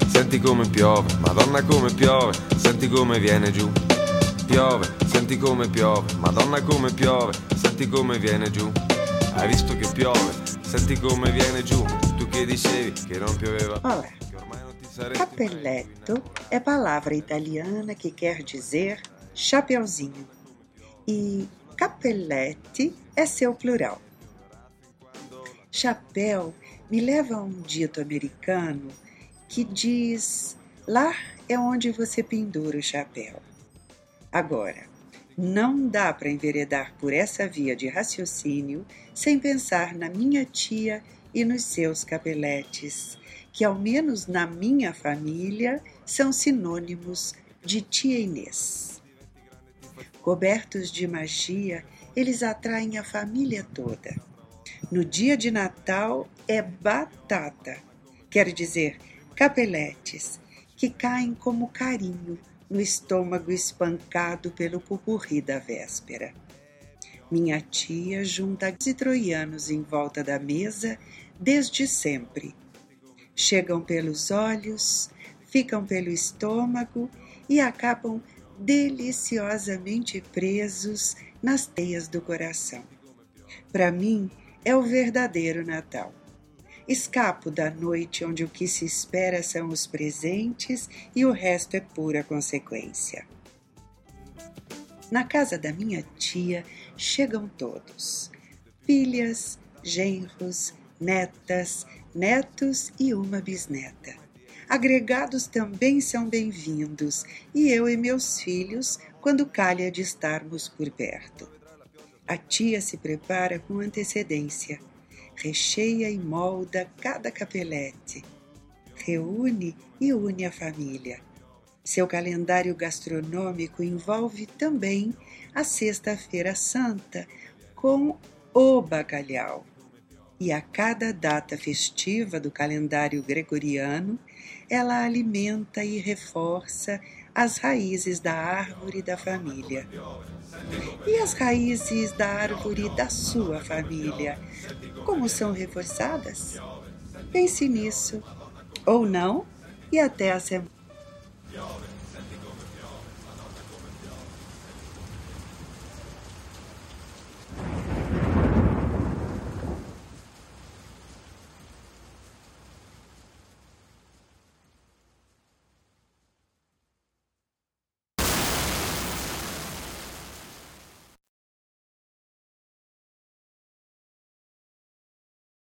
senti come piove, Madonna come piove, senti come viene giù. Piove, senti come piove, Madonna come piove, senti come viene giù. Hai visto che piove, senti come viene giù. Tu che dicevi che non pioveva. Olá, capelletto é palavra italiana que quer dizer chapeuzinho e capellette é seu plural. Chapéu me leva a um dito americano que diz: lá é onde você pendura o chapéu. Agora, não dá para enveredar por essa via de raciocínio sem pensar na minha tia e nos seus capeletes, que ao menos na minha família são sinônimos de tia Inês. Cobertos de magia, eles atraem a família toda. No dia de Natal é batata, quer dizer, capeletes, que caem como carinho no estômago espancado pelo pupurri da véspera. Minha tia junta e troianos em volta da mesa desde sempre. Chegam pelos olhos, ficam pelo estômago e acabam deliciosamente presos nas teias do coração. Para mim, é o verdadeiro Natal. Escapo da noite onde o que se espera são os presentes e o resto é pura consequência. Na casa da minha tia chegam todos: filhas, genros, netas, netos e uma bisneta. Agregados também são bem-vindos, e eu e meus filhos, quando calha de estarmos por perto. A tia se prepara com antecedência, recheia e molda cada capelete, reúne e une a família. Seu calendário gastronômico envolve também a Sexta-feira Santa com o bacalhau. E a cada data festiva do calendário gregoriano, ela alimenta e reforça as raízes da árvore da família. E as raízes da árvore da sua família, como são reforçadas? Pense nisso, ou não, e até a semana.